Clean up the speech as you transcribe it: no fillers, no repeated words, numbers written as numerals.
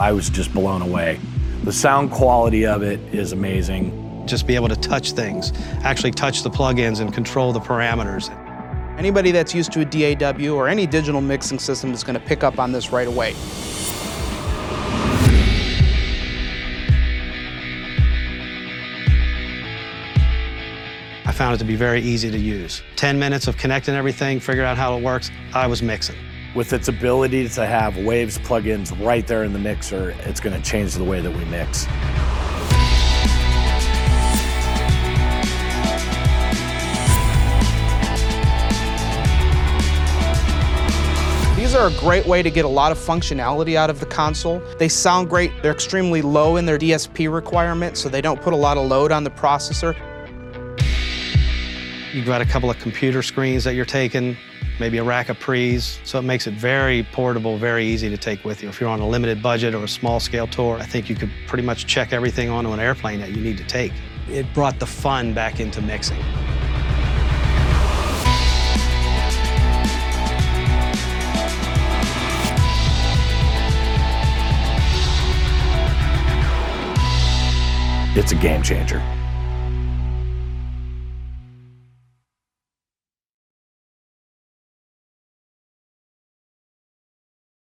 I was just blown away. The sound quality of it is amazing. Just be able to touch things, actually touch the plugins and control the parameters. Anybody that's used to a DAW or any digital mixing system is going to pick up on this right away. I found it to be very easy to use. 10 minutes of connecting everything, figuring out how it works, I was mixing. With its ability to have Waves plugins right there in the mixer, it's going to change the way that we mix. These are a great way to get a lot of functionality out of the console. They sound great. They're extremely low in their DSP requirement, so they don't put a lot of load on the processor. You've got a couple of computer screens that you're taking, maybe a rack of pre's, so it makes it very portable, very easy to take with you. If you're on a limited budget or a small scale tour, I think you could pretty much check everything onto an airplane that you need to take. It brought the fun back into mixing. It's a game changer.